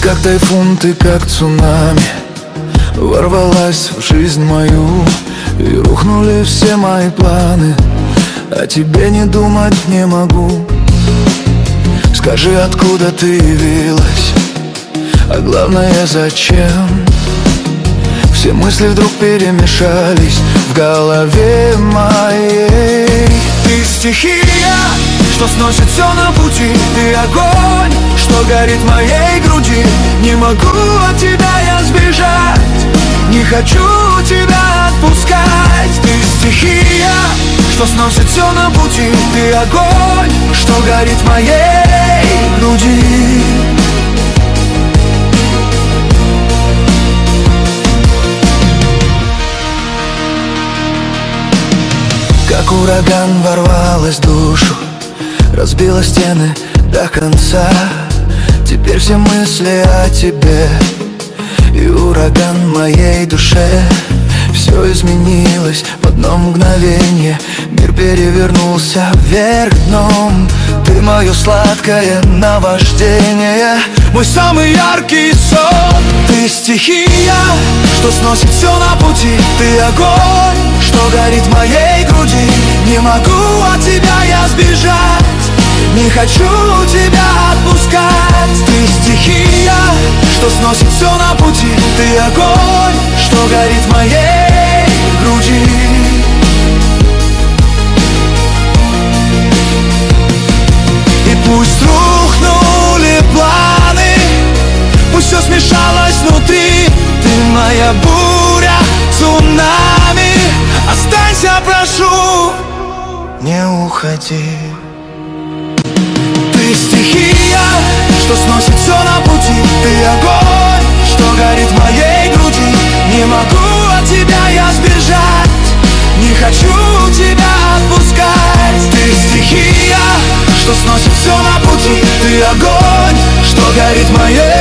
Как тайфун, ты как цунами, ворвалась в жизнь мою, и рухнули все мои планы. О тебе не думать не могу. Скажи, откуда ты явилась, а главное, зачем? Все мысли вдруг перемешались в голове моей. Ты стихия, что сносит все на пути. Ты огонь, что горит в моей груди. Не могу от тебя я сбежать, не хочу тебя отпускать. Ты стихия, что сносит все на пути. Ты огонь, что горит в моей груди. Как ураган ворвалась в душу, разбила стены до конца. Теперь все мысли о тебе и ураган в моей душе. Все изменилось в одно мгновение, мир перевернулся вверх дном. Ты мое сладкое наваждение, мой самый яркий сон. Ты стихия, что сносит все на пути. Ты огонь, что горит в моей груди. Не могу от тебя я сбежать, не хочу тебя отпускать. Ты стихия, что сносит все на пути. Ты огонь, что горит в моей груди. И пусть рухнули планы, пусть все смешалось внутри. Ты моя буря, цунами. Останься, прошу, не уходи. Ты стихия, что сносит все на пути. Ты огонь, что горит в моей груди. Не могу от тебя я сбежать, не хочу тебя отпускать. Ты стихия, что сносит все на пути. Ты огонь, что горит в моей